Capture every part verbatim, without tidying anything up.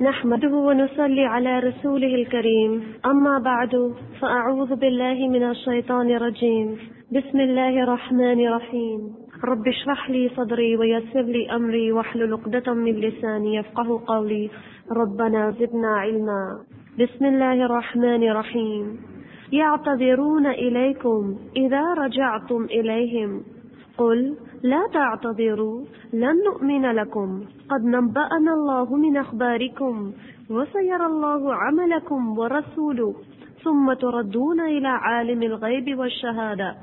نحمده ونصلي على رسوله الكريم أما بعد فأعوذ بالله من الشيطان الرجيم بسم الله الرحمن الرحيم رب اشرح لي صدري ويسر لي أمري واحلل عقدة من لساني يفقه قولي ربنا زدنا علما بسم الله الرحمن الرحيم يعتذرون إليكم إذا رجعتم إليهم قل لا تعتذروا لن نؤمن لكم قد نبأنا الله من أخباركم وسيرى الله عملكم ورسوله ثم تردون إلى عالم الغيب والشهادة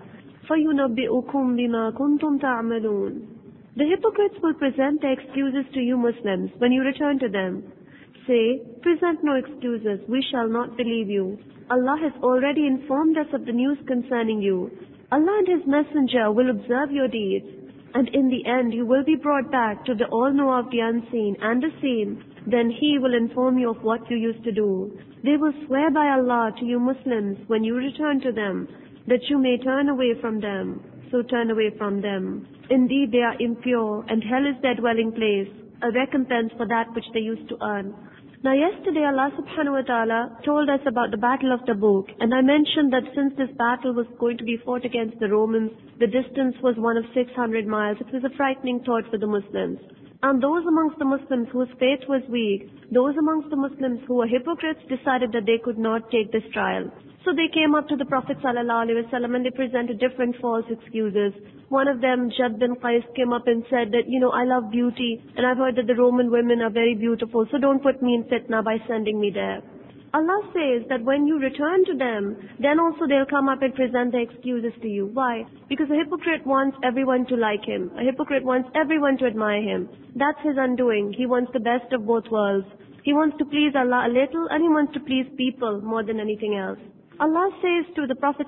فينبئكم بما كنتم تعملون. The hypocrites will present their excuses to you Muslims when you return to them. Say, present no excuses, we shall not believe you. Allah has already informed us of the news concerning you. Allah and His Messenger will observe your deeds, and in the end you will be brought back to the all-knower of the unseen and the seen. Then He will inform you of what you used to do. They will swear by Allah to you Muslims when you return to them, that you may turn away from them. So turn away from them. Indeed they are impure, and hell is their dwelling place, a recompense for that which they used to earn. Now yesterday Allah subhanahu wa ta'ala told us about the battle of Tabuk, and I mentioned that since this battle was going to be fought against the Romans, the distance was one of six hundred miles. It was a frightening thought for the Muslims. And those amongst the Muslims whose faith was weak, those amongst the Muslims who were hypocrites decided that they could not take this trial. So they came up to the Prophet ﷺ and they presented different false excuses. One of them, Jad bin Qais, came up and said that, you know, I love beauty and I've heard that the Roman women are very beautiful, so don't put me in fitna by sending me there. Allah says that when you return to them, then also they'll come up and present their excuses to you. Why? Because a hypocrite wants everyone to like him. A hypocrite wants everyone to admire him. That's his undoing. He wants the best of both worlds. He wants to please Allah a little and he wants to please people more than anything else. Allah says to the Prophet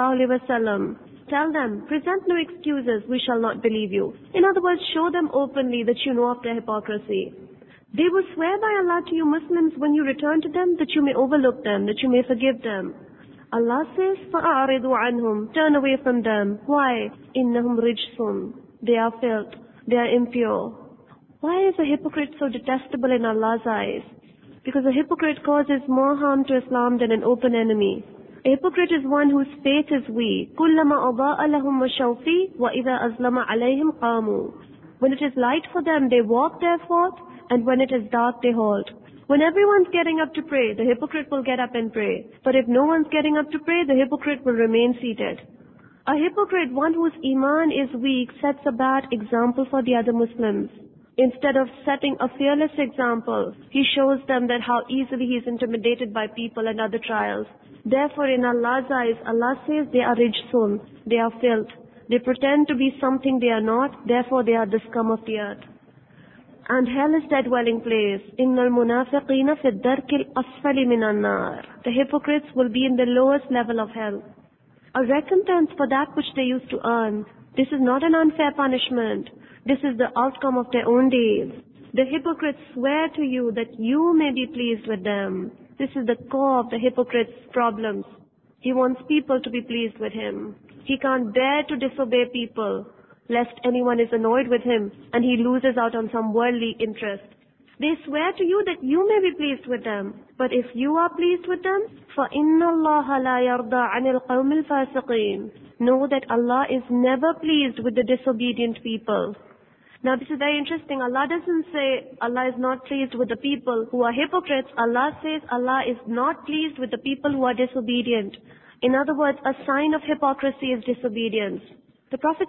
ﷺ, tell them, present no excuses, we shall not believe you. In other words, show them openly that you know of their hypocrisy. They will swear by Allah to you Muslims when you return to them that you may overlook them, that you may forgive them. Allah says, فَأَعْرِضُوا عَنْهُمْ, turn away from them. Why? إِنَّهُمْ رِجْسٌ, they are filth, they are impure. Why is a hypocrite so detestable in Allah's eyes? Because a hypocrite causes more harm to Islam than an open enemy. A hypocrite is one whose faith is weak. كُلَّمَا أَضَاءَ لَهُمْ مَشَوْا فِيهِ وَإِذَا أَظْلَمَ عَلَيْهِمْ قَامُوا. When it is light for them, they walk their forth, and when it is dark, they halt. When everyone's getting up to pray, the hypocrite will get up and pray. But if no one's getting up to pray, the hypocrite will remain seated. A hypocrite, one whose iman is weak, sets a bad example for the other Muslims. Instead of setting a fearless example, he shows them that how easily he is intimidated by people and other trials. Therefore, in Allah's eyes, Allah says they are rijsun, they are filth. They pretend to be something they are not, therefore they are the scum of the earth. And hell is their dwelling place. إِنَّ الْمُنَافِقِينَ فِي الدَّرْكِ الْأَسْفَلِ مِنَ النَّارِ. The hypocrites will be in the lowest level of hell. A recompense for that which they used to earn. This is not an unfair punishment. This is the outcome of their own deeds. The hypocrites swear to you that you may be pleased with them. This is the core of the hypocrite's problems. He wants people to be pleased with him. He can't bear to disobey people, lest anyone is annoyed with him and he loses out on some worldly interest. They swear to you that you may be pleased with them. But if you are pleased with them, فَإِنَّ اللَّهَ لَا يَرْضَى عَنِ الْقَوْمِ الْفَاسِقِينَ. Know that Allah is never pleased with the disobedient people. Now this is very interesting. Allah doesn't say Allah is not pleased with the people who are hypocrites. Allah says Allah is not pleased with the people who are disobedient. In other words, a sign of hypocrisy is disobedience. The Prophet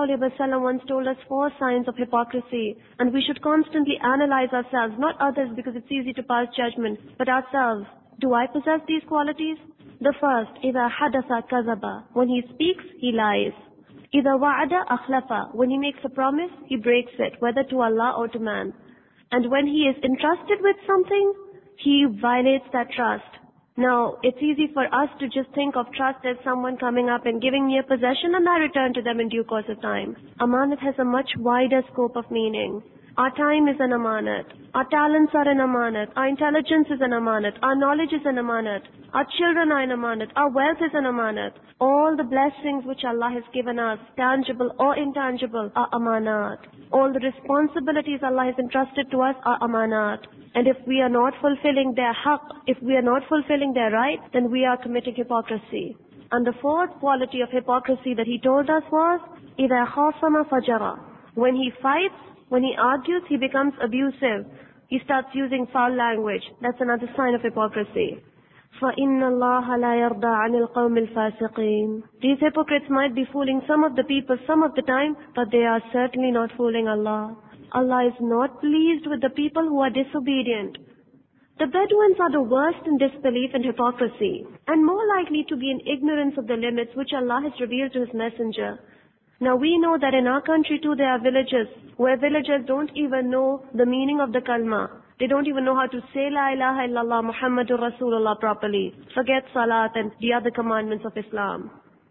ﷺ once told us four signs of hypocrisy, and we should constantly analyze ourselves, not others because it's easy to pass judgment, but ourselves. Do I possess these qualities? The first, إِذَا حَدَثَ كَذَبَ. When he speaks, he lies. إِذَا وَعَدَ أَخْلَفَ. When he makes a promise, he breaks it, whether to Allah or to man. And when he is entrusted with something, he violates that trust. Now, it's easy for us to just think of trust as someone coming up and giving me a possession and I return to them in due course of time. Amanat has a much wider scope of meaning. Our time is an amanat. Our talents are an amanat. Our intelligence is an amanat. Our knowledge is an amanat. Our children are an amanat. Our wealth is an amanat. All the blessings which Allah has given us, tangible or intangible, are amanat. All the responsibilities Allah has entrusted to us are amanat. And if we are not fulfilling their haqq, if we are not fulfilling their right, then we are committing hypocrisy. And the fourth quality of hypocrisy that he told us was, إِذَا خَاصَمَ فَجَرَ. When he fights, when he argues, he becomes abusive. He starts using foul language. That's another sign of hypocrisy. فَإِنَّ اللَّهَ لَا يَرْضَى عَنِ الْقَوْمِ الْفَاسِقِينَ. These hypocrites might be fooling some of the people some of the time, but they are certainly not fooling Allah. Allah is not pleased with the people who are disobedient. The Bedouins are the worst in disbelief and hypocrisy, and more likely to be in ignorance of the limits which Allah has revealed to His Messenger. Now we know that in our country too there are villages where villagers don't even know the meaning of the kalma. They don't even know how to say La ilaha illallah Muhammadur Rasulullah properly. Forget salat and the other commandments of Islam.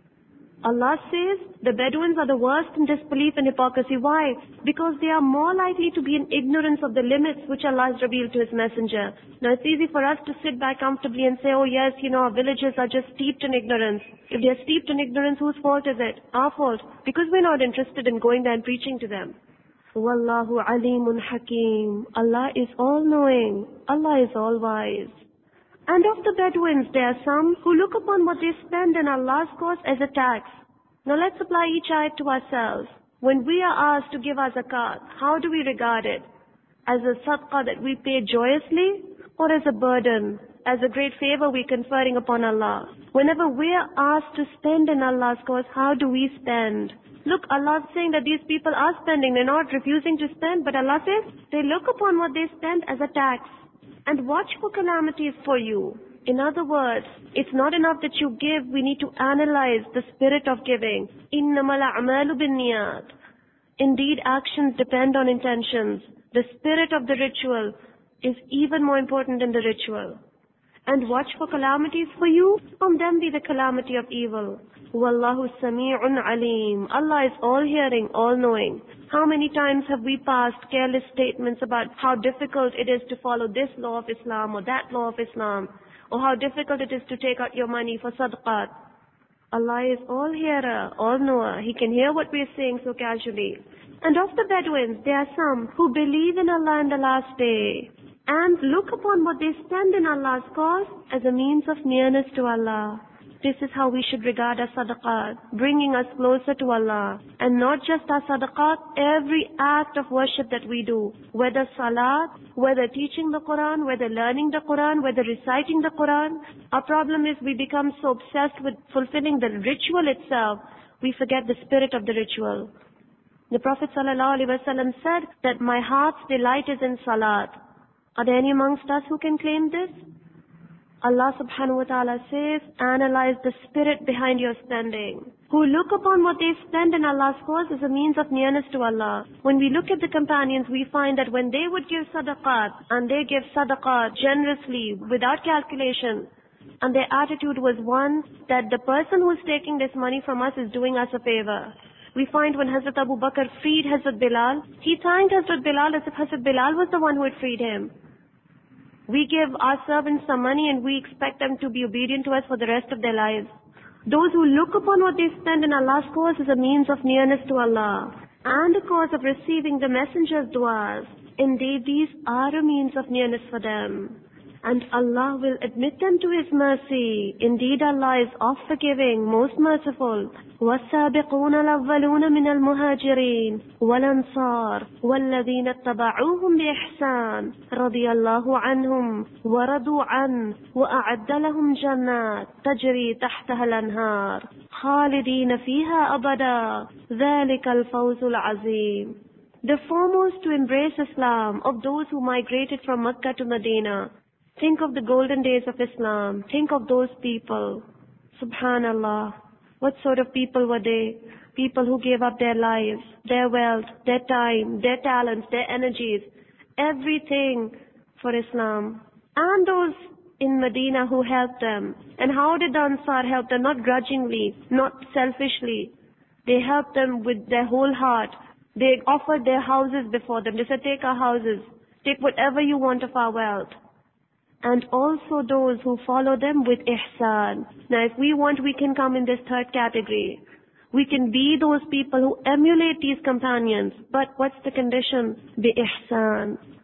Allah says the Bedouins are the worst in disbelief and hypocrisy. Why? Because they are more likely to be in ignorance of the limits which Allah has revealed to His Messenger. Now it's easy for us to sit back comfortably and say, oh yes, you know, our villages are just steeped in ignorance. If they are steeped in ignorance, whose fault is it? Our fault. Because we're not interested in going there and preaching to them. Wallahu alimun hakim. Allah is all-knowing. Allah is all-wise. And of the Bedouins, there are some who look upon what they spend in Allah's cause as a tax. Now let's apply each ayat to ourselves. When we are asked to give our zakat, how do we regard it? As a sadaqah that we pay joyously, or as a burden, as a great favor we're conferring upon Allah? Whenever we are asked to spend in Allah's cause, how do we spend? Look, Allah is saying that these people are spending. They're not refusing to spend, but Allah says they look upon what they spend as a tax. And watch for calamities for you. In other words, it's not enough that you give, we need to analyze the spirit of giving. إِنَّمَا الْأَعْمَالُ بِالنِّيَّاتِ. Indeed, actions depend on intentions. The spirit of the ritual is even more important than the ritual. And watch for calamities for you, from them be the calamity of evil. Wallahu sami'un alim. Allah is all-hearing, all-knowing. How many times have we passed careless statements about how difficult it is to follow this law of Islam or that law of Islam, or how difficult it is to take out your money for sadaqat? Allah is all-hearer, all-knower. He can hear what we are saying so casually. And of the Bedouins, there are some who believe in Allah and the last day, and look upon what they spend in Allah's cause as a means of nearness to Allah. This is how we should regard our sadaqat, bringing us closer to Allah. And not just our sadaqat, every act of worship that we do, whether salat, whether teaching the Quran, whether learning the Quran, whether reciting the Quran. Our problem is we become so obsessed with fulfilling the ritual itself, we forget the spirit of the ritual. The Prophet ﷺ said that my heart's delight is in salat. Are there any amongst us who can claim this? Allah subhanahu wa ta'ala says, analyze the spirit behind your spending. Who look upon what they spend in Allah's cause as a means of nearness to Allah. When we look at the companions, we find that when they would give sadaqat, and they give sadaqat generously, without calculation, and their attitude was one that the person who is taking this money from us is doing us a favor. We find when Hazrat Abu Bakr freed Hazrat Bilal, he thanked Hazrat Bilal as if Hazrat Bilal was the one who had freed him. We give our servants some money and we expect them to be obedient to us for the rest of their lives. Those who look upon what they spend in Allah's cause as a means of nearness to Allah and a cause of receiving the messenger's du'as, indeed these are a means of nearness for them. And Allah will admit them to His mercy. Indeed Allah is oft forgiving, most merciful. وَالسَّابِقُونَ الْأَوَّلُونَ مِنَ الْمُهَاجِرِينَ وَالْأَنصَارِ وَالَّذِينَ اتَّبَعُوهُمْ بِإِحْسَانٍ رَضِيَ اللَّهُ عَنْهُمْ وَرَضُوا عَنْهُ وَأَعَدَّ لَهُمْ جَنَّاتٍ تَجْرِي تَحْتَهَا الْأَنْهَارُ خَالِدِينَ فِيهَا أَبَدًا ذَلِكَ الْفَوْزُ الْعَظِيمُ. The foremost to embrace Islam of those who migrated from Mecca to Medina. Think of the golden days of Islam. Think of those people. Subhanallah. What sort of people were they? People who gave up their lives, their wealth, their time, their talents, their energies, everything for Islam. And those in Medina who helped them. And how did the Ansar help them? Not grudgingly, not selfishly. They helped them with their whole heart. They offered their houses before them. They said, take our houses. Take whatever you want of our wealth. And also those who follow them with ihsan. Now if we want, we can come in this third category. We can be those people who emulate these companions. But what's the condition? Bi ihsan.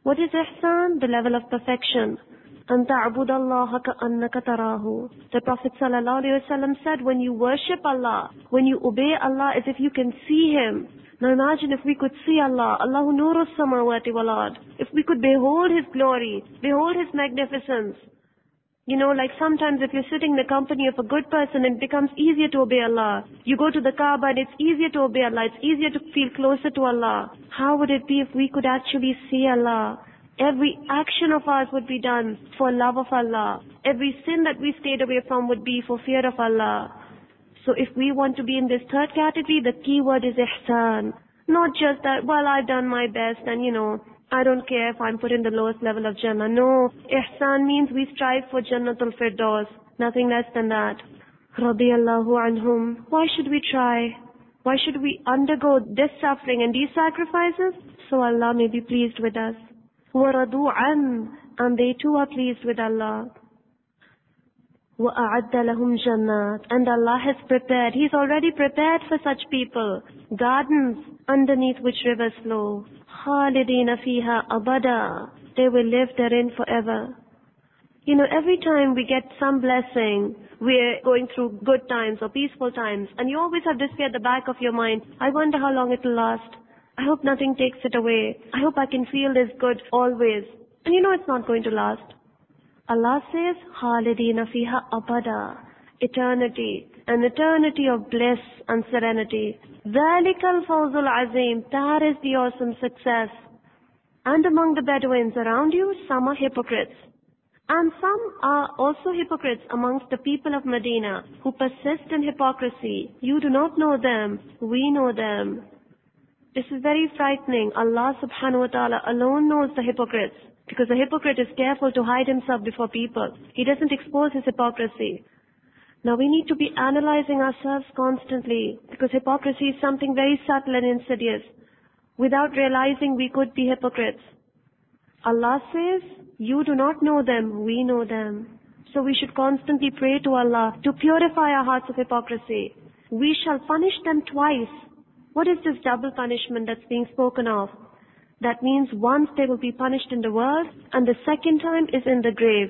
What is ihsan? The level of perfection. أَن تَعْبُدَ اللَّهَ كَأَنَّكَ تَرَاهُ. The Prophet ﷺ said, when you worship Allah, when you obey Allah as if you can see Him. Now imagine if we could see Allah, Allahu nuru samawati wal ard. If we could behold His glory, behold His magnificence. You know, like sometimes if you're sitting in the company of a good person, it becomes easier to obey Allah. You go to the Kaaba and it's easier to obey Allah. It's easier to feel closer to Allah. How would it be if we could actually see Allah? Every action of ours would be done for love of Allah. Every sin that we stayed away from would be for fear of Allah. So if we want to be in this third category, the key word is ihsan. Not just that, well, I've done my best and you know, I don't care if I'm put in the lowest level of Jannah. No, ihsan means we strive for Jannatul Firdaus. Nothing less than that. Radiyallahu anhum. Why should we try? Why should we undergo this suffering and these sacrifices? So Allah may be pleased with us. وَرَضُوا عَنْ. And they too are pleased with Allah. وَأَعَدَّ لَهُمْ جَنَّاتٍ. And Allah has prepared, He's already prepared for such people, gardens underneath which rivers flow. خَالِدِينَ فِيهَا أَبَدًا. They will live therein forever. You know, every time we get some blessing, we're going through good times or peaceful times, and you always have this fear at the back of your mind, I wonder how long it will last. I hope nothing takes it away. I hope I can feel this good always. And you know it's not going to last. Allah says, خَالِدِينَ فِيهَا أَبَدًا. Eternity, an eternity of bliss and serenity. ذَلِكَ الْفَوْزُ الْعَظِيمُ. That is the awesome success. And among the Bedouins around you, some are hypocrites. And some are also hypocrites amongst the people of Medina who persist in hypocrisy. You do not know them. We know them. This is very frightening. Allah subhanahu wa ta'ala alone knows the hypocrites. Because the hypocrite is careful to hide himself before people. He doesn't expose his hypocrisy. Now we need to be analyzing ourselves constantly. Because hypocrisy is something very subtle and insidious. Without realizing we could be hypocrites. Allah says, you do not know them, we know them. So we should constantly pray to Allah to purify our hearts of hypocrisy. We shall punish them twice. What is this double punishment that's being spoken of? That means once they will be punished in the world, and the second time is in the grave.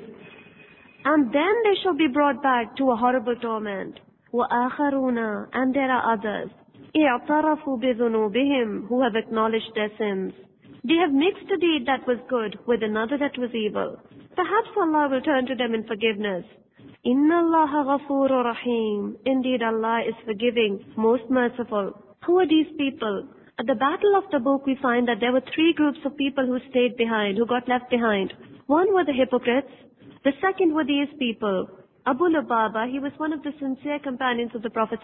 And then they shall be brought back to a horrible torment. وَآخَرُونَ. And there are others. اِعْتَرَفُوا بِذُنُوبِهِمْ. Who have acknowledged their sins. They have mixed a deed that was good with another that was evil. Perhaps Allah will turn to them in forgiveness. إِنَّ اللَّهَ غَفُورٌ رَحِيمٌ. Indeed, Allah is forgiving, most merciful. Who are these people? At the Battle of Tabuk, we find that there were three groups of people who stayed behind, who got left behind. One were the hypocrites. The second were these people. Abu Lubaba, he was one of the sincere companions of the Prophet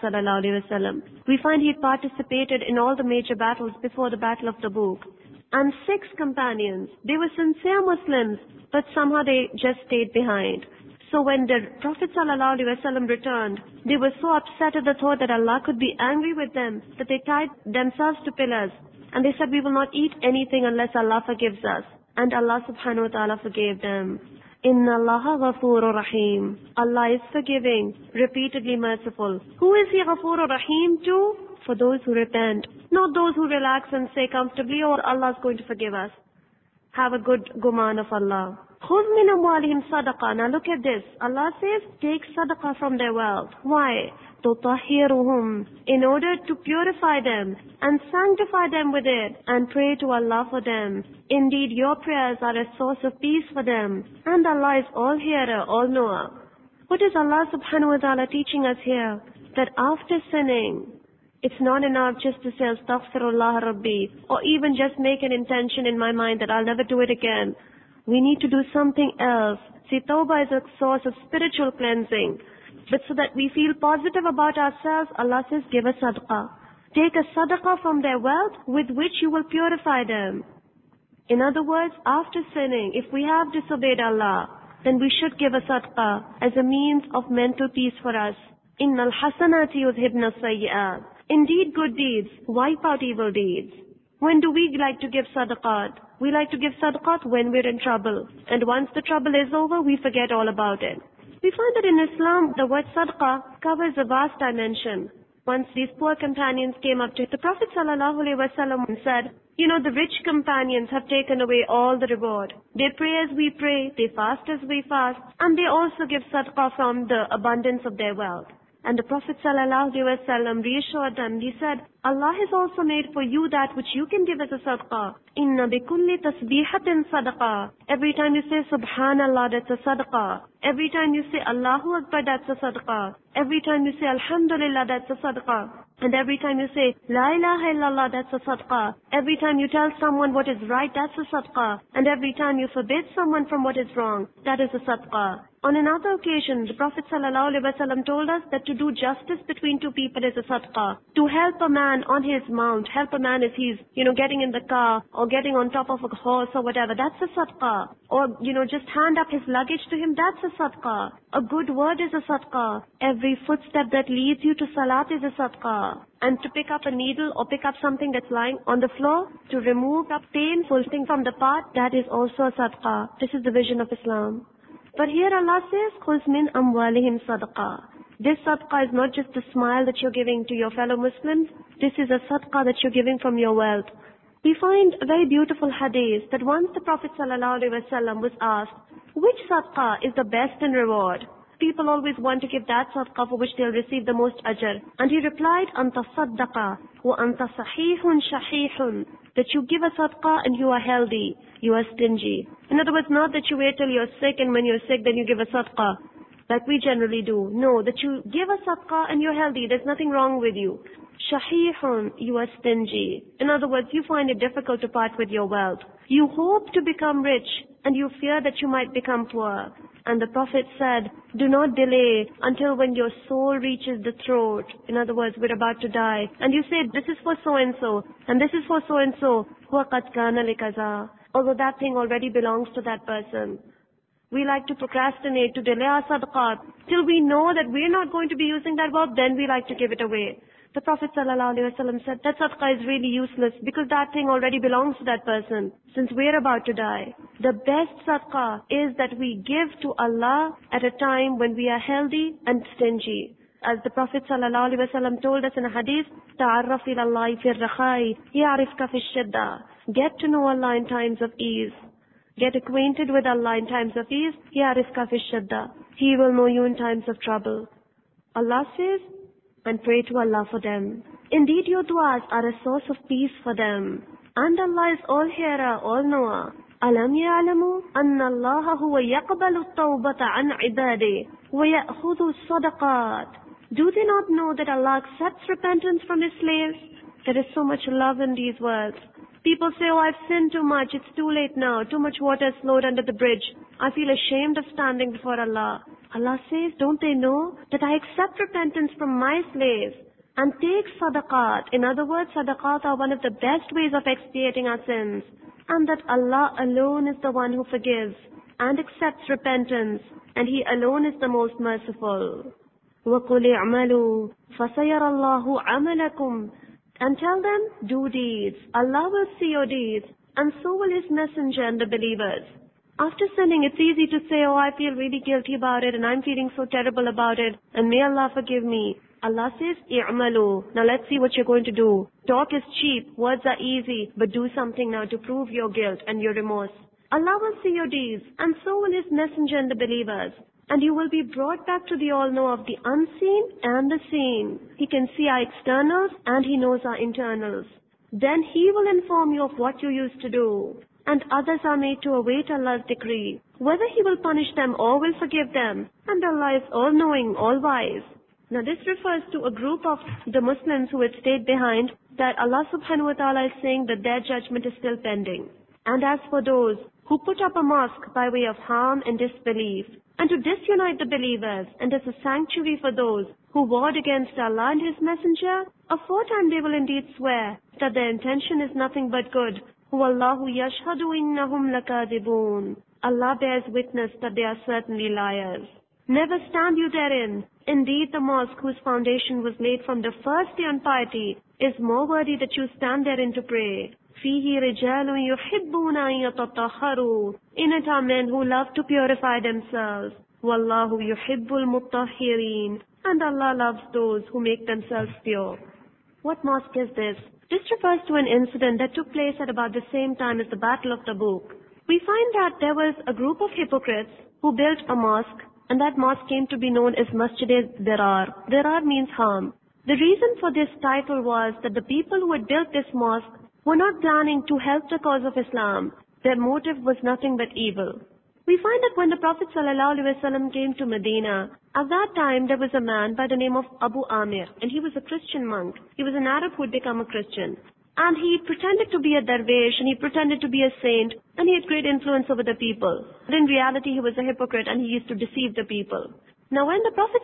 ﷺ. We find he participated in all the major battles before the Battle of Tabuk. And six companions, they were sincere Muslims, but somehow they just stayed behind. So when the Prophet ﷺ returned, they were so upset at the thought that Allah could be angry with them, that they tied themselves to pillars. And they said, we will not eat anything unless Allah forgives us. And Allah subhanahu wa ta'ala forgave them. Inna Allaha ghafurur rahim. Allah is forgiving, repeatedly merciful. Who is He ghafurur rahim to? For those who repent. Not those who relax and say comfortably, or Allah is going to forgive us. Have a good guman of Allah. خُذْ مِنْ أَمْوَالِهِمْ صَدَقَةً. Now look at this. Allah says, take sadaqah from their wealth. Why? تُطَهِّرُهُمْ. In order to purify them and sanctify them with it, and pray to Allah for them. Indeed, your prayers are a source of peace for them. And Allah is all-hearer, all-knower. What is Allah subhanahu wa ta'ala teaching us here? That after sinning, it's not enough just to say, Astaghfirullah Rabbi, or even just make an intention in my mind that I'll never do it again. We need to do something else. See, tawbah is a source of spiritual cleansing. But so that we feel positive about ourselves, Allah says, give a sadaqah. Take a sadaqah from their wealth with which you will purify them. In other words, after sinning, if we have disobeyed Allah, then we should give a sadaqah as a means of mental peace for us. Innal hasanati yudhibna sayyi'at. Indeed, good deeds wipe out evil deeds. When do we like to give sadaqat? We like to give sadaqat when we're in trouble. And once the trouble is over, we forget all about it. We find that in Islam, the word sadaqah covers a vast dimension. Once these poor companions came up to the Prophet ﷺ and said, you know, the rich companions have taken away all the reward. They pray as we pray, they fast as we fast, and they also give sadaqah from the abundance of their wealth. And the Prophet ﷺ reassured them. He said, Allah has also made for you that which you can give as a sadaqah. Inna bi kulli tasbihatin sadaqah. Every time you say Subhanallah, that's a sadaqah. Every time you say Allahu Akbar, that's a sadaqah. Every time you say Alhamdulillah, that's a sadaqah. And every time you say La ilaha illallah, that's a sadaqah. Every time you tell someone what is right, that's a sadaqah. And every time you forbid someone from what is wrong, that is a sadaqah. On another occasion, the Prophet ﷺ told us that to do justice between two people is a sadaqah. To help a man on his mount, help a man if he's, you know, getting in the car or getting on top of a horse or whatever, that's a sadaqah. Or, you know, just hand up his luggage to him, that's a sadaqah. A good word is a sadaqah. Every footstep that leads you to salat is a sadaqah. And to pick up a needle or pick up something that's lying on the floor, to remove a painful thing from the path, that is also a sadaqah. This is the vision of Islam. But here Allah says, خُذْ مِنْ أَمْوَالِهِمْ صَدَقَةً. This sadaqah is not just the smile that you're giving to your fellow Muslims. This is a sadaqah that you're giving from your wealth. We find a very beautiful hadith that once the Prophet ﷺ was asked, which sadaqah is the best in reward? People always want to give that sadaqah for which they'll receive the most ajr. And he replied, أَنْتَ صَدَّقَ وَأَنْتَ صَحِيحٌ شَحِيحٌ. That you give a sadaqah and you are healthy, you are stingy. In other words, not that you wait till you're sick and when you're sick then you give a sadaqah, like we generally do. No, that you give a sadaqah and you're healthy, there's nothing wrong with you. Shahihun, you are stingy. In other words, you find it difficult to part with your wealth. You hope to become rich and you fear that you might become poor. And the Prophet said, do not delay until when your soul reaches the throat. In other words, we're about to die. And you say, this is for so-and-so, and this is for so-and-so. وَقَدْ كَانَ لِكَذَا. Although that thing already belongs to that person. We like to procrastinate, to delay our sadaqat, till we know that we're not going to be using that wealth, then we like to give it away. The Prophet ﷺ said that sadaqah is really useless because that thing already belongs to that person since we're about to die. The best sadaqah is that we give to Allah at a time when we are healthy and stingy. As the Prophet ﷺ told us in a hadith, تَعَرَّفْ إِلَى اللَّهِ فِي الرَّخَاءِ يَعْرِفْكَ فِي الشِّدَّةِ. Get to know Allah in times of ease. Get acquainted with Allah in times of ease. يَعْرِفْكَ فِي الشِّدَّةِ. He will know you in times of trouble. Allah says, and pray to Allah for them. Indeed, your du'as are a source of peace for them. And Allah is all-hearer, all-knower. أَلَمْ يَعْلَمُوا أَنَّ اللَّهَ هُوَ يَقْبَلُ التَّوْبَةَ عَنْ عِبَادِهِ وَيَأْخُذُ الصَّدَقَاتِ. Do they not know that Allah accepts repentance from His slaves? There is so much love in these words. People say, oh, I've sinned too much, it's too late now, too much water has flowed under the bridge. I feel ashamed of standing before Allah. Allah says, don't they know that I accept repentance from my slaves and take sadaqat? In other words, sadaqat are one of the best ways of expiating our sins. And that Allah alone is the one who forgives and accepts repentance, and He alone is the most merciful. وَقُلِ اعْمَلُوا فَسَيَرَ اللَّهُ عَمَلَكُمْ. And tell them, do deeds. Allah will see your deeds, and so will His messenger and the believers. After sinning, it's easy to say, oh, I feel really guilty about it, and I'm feeling so terrible about it, and may Allah forgive me. Allah says, i'malu. Now let's see what you're going to do. Talk is cheap, words are easy, but do something now to prove your guilt and your remorse. Allah will see your deeds, and so will His messenger and the believers. And you will be brought back to the all-know of the unseen and the seen. He can see our externals and He knows our internals. Then He will inform you of what you used to do. And others are made to await Allah's decree, whether He will punish them or will forgive them. And Allah is all-knowing, all-wise. Now this refers to a group of the Muslims who had stayed behind, that Allah subhanahu wa ta'ala is saying that their judgment is still pending. And as for those who put up a mosque by way of harm and disbelief, and to disunite the believers, and as a sanctuary for those who warred against Allah and His messenger, aforetime they will indeed swear that their intention is nothing but good. Wallahu yashhadu innahum lakadibun. Allah bears witness that they are certainly liars. Never stand you therein. Indeed, the mosque whose foundation was laid from the first day on piety is more worthy that you stand therein to pray. Fihi rijalun yuhibbuna an yatatahharu. In it are men who love to purify themselves. Wallahu yuhibbul muttahhirin. and Allah loves those who make themselves pure. What mosque is this? This refers to an incident that took place at about the same time as the Battle of Tabuk. We find that there was a group of hypocrites who built a mosque, and that mosque came to be known as Masjid-e-Dirar. Dirar means harm. The reason for this title was that the people who had built this mosque were not planning to help the cause of Islam. Their motive was nothing but evil. We find that when the Prophet ﷺ came to Medina, at that time there was a man by the name of Abu Amir, and he was a Christian monk. He was an Arab who had become a Christian. And he pretended to be a dervish, and he pretended to be a saint, and he had great influence over the people. But in reality, he was a hypocrite, and he used to deceive the people. Now when the Prophet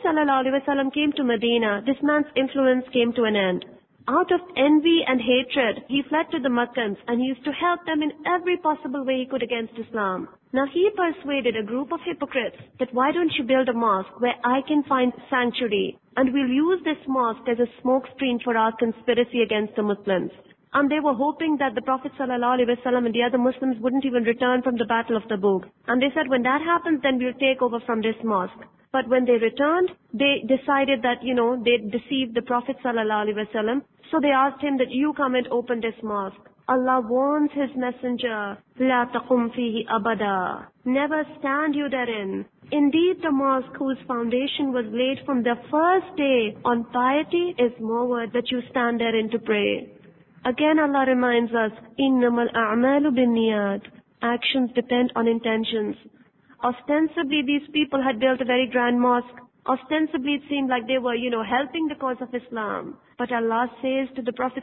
ﷺ came to Medina, this man's influence came to an end. Out of envy and hatred, he fled to the Meccans, and he used to help them in every possible way he could against Islam. Now he persuaded a group of hypocrites that why don't you build a mosque where I can find sanctuary, and we'll use this mosque as a smokescreen for our conspiracy against the Muslims. And they were hoping that the Prophet ﷺ and the other Muslims wouldn't even return from the Battle of Tabuk. And they said, when that happens, then we'll take over from this mosque. But when they returned, they decided that, you know, they'd deceived the Prophet ﷺ. So they asked him that you come and open this mosque. Allah warns His messenger, La taqum fihi abada. Never stand you therein. Indeed, the mosque whose foundation was laid from the first day on piety is more worth that you stand therein to pray. Again Allah reminds us, Innamal a'malu binniyat. Actions depend on intentions. Ostensibly these people had built a very grand mosque. Ostensibly it seemed like they were, you know, helping the cause of Islam. But Allah says to the Prophet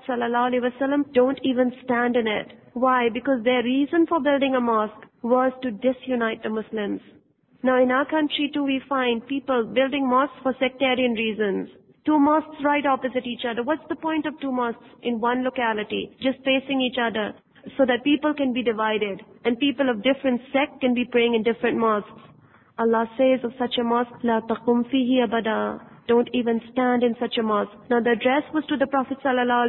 ﷺ, don't even stand in it. Why? Because their reason for building a mosque was to disunite the Muslims. Now in our country too we find people building mosques for sectarian reasons. Two mosques right opposite each other. What's the point of two mosques in one locality, just facing each other, so that people can be divided and people of different sect can be praying in different mosques? Allah says of such a mosque, La taqum fihi abada. Don't even stand in such a mosque. Now the address was to the Prophet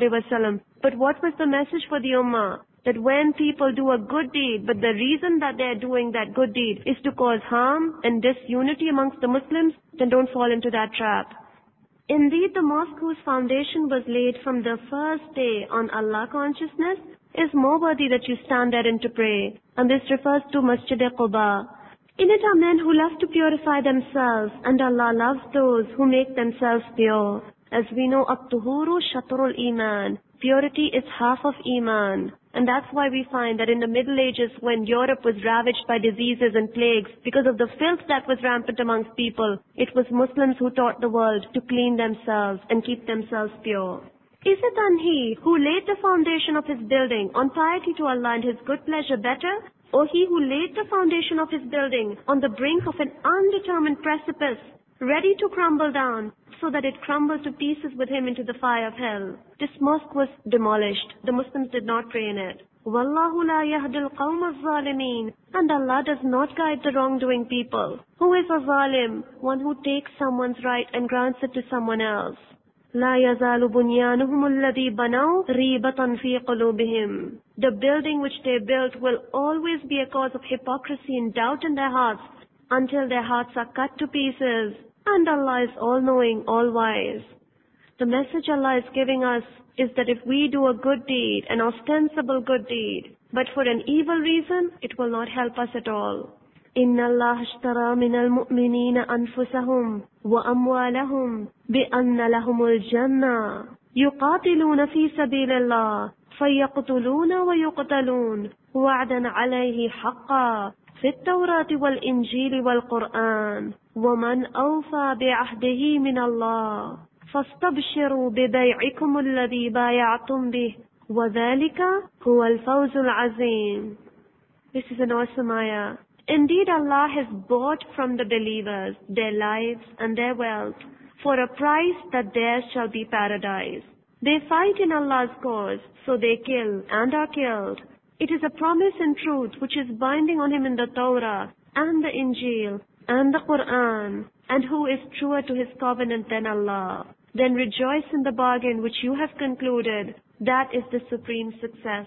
ﷺ. But what was the message for the Ummah? That when people do a good deed, but the reason that they're doing that good deed is to cause harm and disunity amongst the Muslims, then don't fall into that trap. Indeed, the mosque whose foundation was laid from the first day on Allah consciousness is more worthy that you stand therein to pray. And this refers to Masjid-e-Quba. In it are men who love to purify themselves, and Allah loves those who make themselves pure. As we know, at-tuhuru shatrul iman. Purity is half of iman. And that's why we find that in the Middle Ages, when Europe was ravaged by diseases and plagues because of the filth that was rampant amongst people, it was Muslims who taught the world to clean themselves and keep themselves pure. Is it then he who laid the foundation of his building on piety to Allah and His good pleasure better? Or he who laid the foundation of his building on the brink of an undetermined precipice, ready to crumble down, so that it crumbled to pieces with him into the fire of hell? This mosque was demolished. The Muslims did not pray in it. Wallahu la yahdil qawm az-zalimin. And Allah does not guide the wrongdoing people. Who is a zalim? One who takes someone's right and grants it to someone else. لا يزال بنيانهم الذي بنوا ريبة في قلوبهم. The building which they built will always be a cause of hypocrisy and doubt in their hearts until their hearts are cut to pieces. And Allah is all-knowing, all-wise. The message Allah is giving us is that if we do a good deed, an ostensible good deed, but for an evil reason, it will not help us at all. إن الله اشترى من المؤمنين أنفسهم وأموالهم بأن لهم الجنة يقاتلون في سبيل الله فيقتلون ويقتلون وعدا عليه حقا في التوراة والإنجيل والقرآن ومن أوفى بعهده من الله فاستبشروا ببيعكم الذي بايعتم به وذلك هو الفوز العظيم. This is an awesome ayah. Indeed, Allah has bought from the believers their lives and their wealth for a price that theirs shall be paradise. They fight in Allah's cause, so they kill and are killed. It is a promise and truth which is binding on him in the Torah and the Injil and the Quran. And who is truer to his covenant than Allah? Then rejoice in the bargain which you have concluded. That is the supreme success.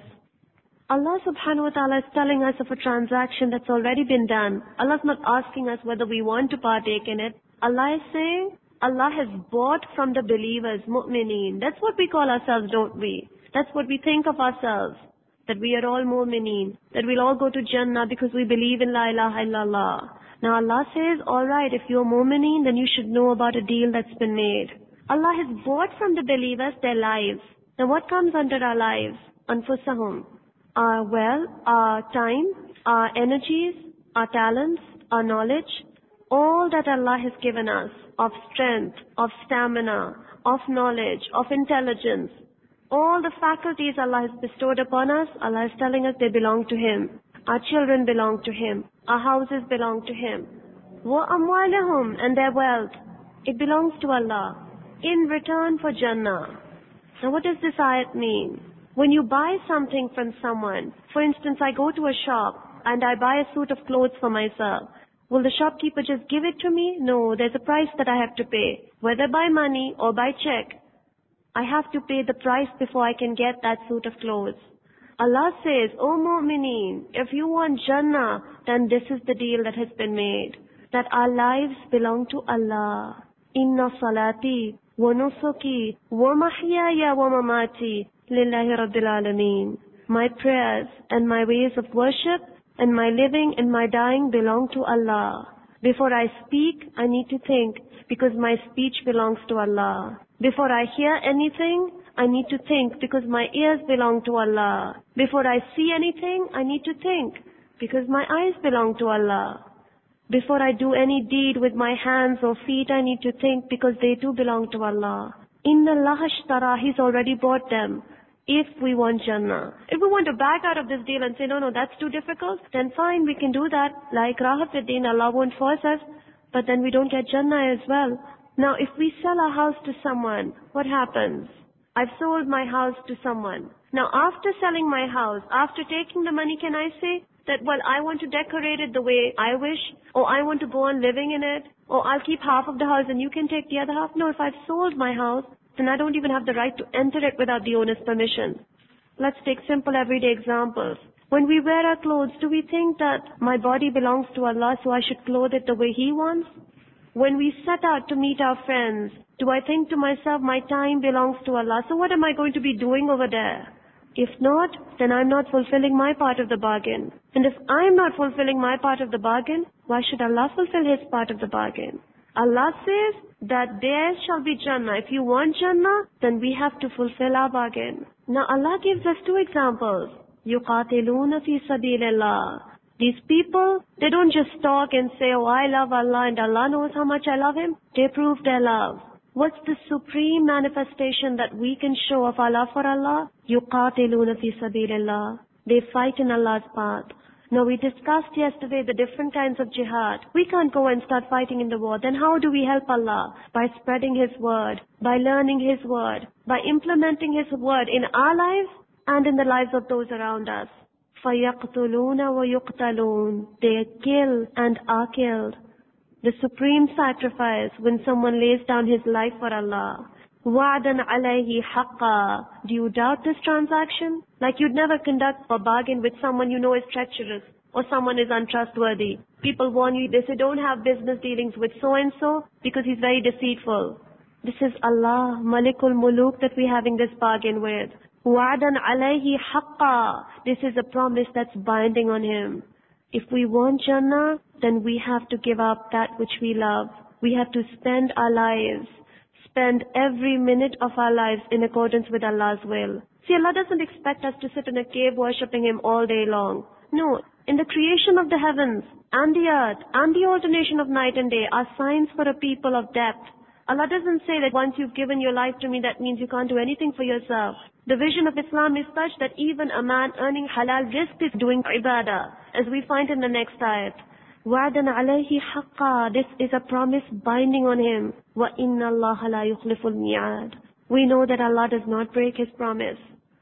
Allah subhanahu wa ta'ala is telling us of a transaction that's already been done. Allah is not asking us whether we want to partake in it. Allah is saying Allah has bought from the believers, mu'mineen. That's what we call ourselves, don't we? That's what we think of ourselves, that we are all mu'mineen, that we'll all go to Jannah because we believe in La ilaha illallah. Now Allah says, alright, if you're mu'mineen, then you should know about a deal that's been made. Allah has bought from the believers their lives. Now what comes under our lives? Anfusahum. Our wealth, our time, our energies, our talents, our knowledge, all that Allah has given us of strength, of stamina, of knowledge, of intelligence, all the faculties Allah has bestowed upon us, Allah is telling us they belong to Him. Our children belong to Him. Our houses belong to Him. Wa amwalahum, and their wealth, it belongs to Allah in return for Jannah. Now what does this ayat mean? When you buy something from someone, for instance, I go to a shop and I buy a suit of clothes for myself. Will the shopkeeper just give it to me? No, there's a price that I have to pay. Whether by money or by check, I have to pay the price before I can get that suit of clothes. Allah says, O mu'mineen, if you want Jannah, then this is the deal that has been made. That our lives belong to Allah. Inna salati wa nusuki wa mahyaya wa mamati lillahi rabbil alameen. My prayers and my ways of worship and my living and my dying belong to Allah. Before I speak, I need to think, because my speech belongs to Allah. Before I hear anything, I need to think, because my ears belong to Allah. Before I see anything, I need to think, because my eyes belong to Allah. Before I do any deed with my hands or feet, I need to think, because they too belong to Allah. Inna Allah ashtara, He's already bought them. If we want Jannah. If we want to back out of this deal and say, no, no, that's too difficult, then fine, we can do that. Like Rahafuddin, Allah won't force us, but then we don't get Jannah as well. Now, if we sell our house to someone, what happens? I've sold my house to someone. Now, after selling my house, after taking the money, can I say that, well, I want to decorate it the way I wish, or I want to go on living in it, or I'll keep half of the house and you can take the other half? No, if I've sold my house, then I don't even have the right to enter it without the owner's permission. Let's take simple everyday examples. When we wear our clothes, do we think that my body belongs to Allah, so I should clothe it the way He wants? When we set out to meet our friends, do I think to myself, my time belongs to Allah, so what am I going to be doing over there? If not, then I'm not fulfilling my part of the bargain. And if I'm not fulfilling my part of the bargain, why should Allah fulfill His part of the bargain? Allah says that there shall be Jannah. If you want Jannah, then we have to fulfill our bargain. Now Allah gives us two examples. يُقَاتِلُونَ فِي سَبِيلِ اللَّهِ. These people, they don't just talk and say, oh, I love Allah and Allah knows how much I love Him. They prove their love. What's the supreme manifestation that we can show of our love for Allah? يُقَاتِلُونَ فِي سَبِيلِ اللَّهِ. They fight in Allah's path. Now, we discussed yesterday the different kinds of jihad. We can't go and start fighting in the war. Then how do we help Allah? By spreading His word, by learning His word, by implementing His word in our lives and in the lives of those around us. فَيَقْتُلُونَ وَيُقْتَلُونَ. They kill and are killed. The supreme sacrifice when someone lays down his life for Allah. وَعْدًا عَلَيْهِ حَقًّا. Do you doubt this transaction? Like you'd never conduct a bargain with someone you know is treacherous or someone is untrustworthy. People warn you, they say don't have business dealings with so-and-so because he's very deceitful. This is Allah, Malikul Muluk, that we're having this bargain with. وَعْدًا عَلَيْهِ حَقًّا. This is a promise that's binding on Him. If we want Jannah, then we have to give up that which we love. We have to spend our lives, spend every minute of our lives in accordance with Allah's will. See, Allah doesn't expect us to sit in a cave worshipping Him all day long. No, in the creation of the heavens and the earth and the alternation of night and day are signs for a people of depth. Allah doesn't say that once you've given your life to me, that means you can't do anything for yourself. The vision of Islam is such that even a man earning halal rizq is doing ibadah, as we find in the next ayat. وَعْدًا عَلَيْهِ حَقًّا. This is a promise binding on Him. وَإِنَّ اللَّهَ لَا يُخْلِفُ الْمِيعَادِ. We know that Allah does not break His promise.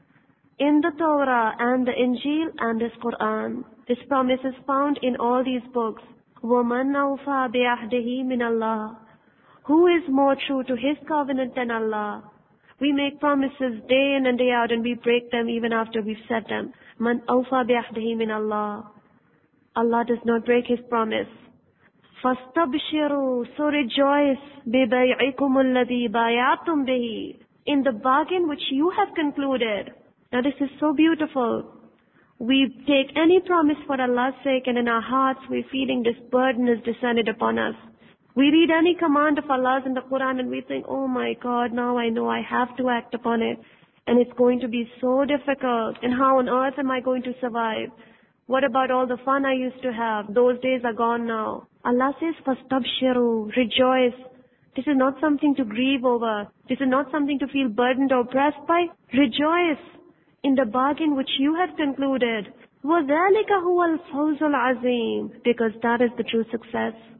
In the Torah and the Injil and this Quran, this promise is found in all these books. وَمَنْ أَوْفَى بِعَهْدِهِ مِنَ اللَّهِ. Who is more true to His covenant than Allah? We make promises day in and day out and we break them even after we've said them. مَنْ أَوْفَى بِعَهْدِهِ مِنَ اللَّهِ. Allah does not break His promise. فَاسْتَبْشِرُوا, so rejoice, بِبَيْعِكُمُ الَّذِي بَايَعْتُمْ بِهِ, in the bargain which you have concluded. Now this is so beautiful. We take any promise for Allah's sake, and in our hearts we're feeling this burden is descended upon us. We read any command of Allah's in the Quran and we think, oh my God, now I know I have to act upon it. And it's going to be so difficult. And how on earth am I going to survive? What about all the fun I used to have? Those days are gone now. Allah says, فَاسْتَبْشِرُوا, rejoice. This is not something to grieve over. This is not something to feel burdened or oppressed by. Rejoice in the bargain which you have concluded. وَذَلِكَ هُوَ الْفَوْزُ الْعَظِيمُ, because that is the true success.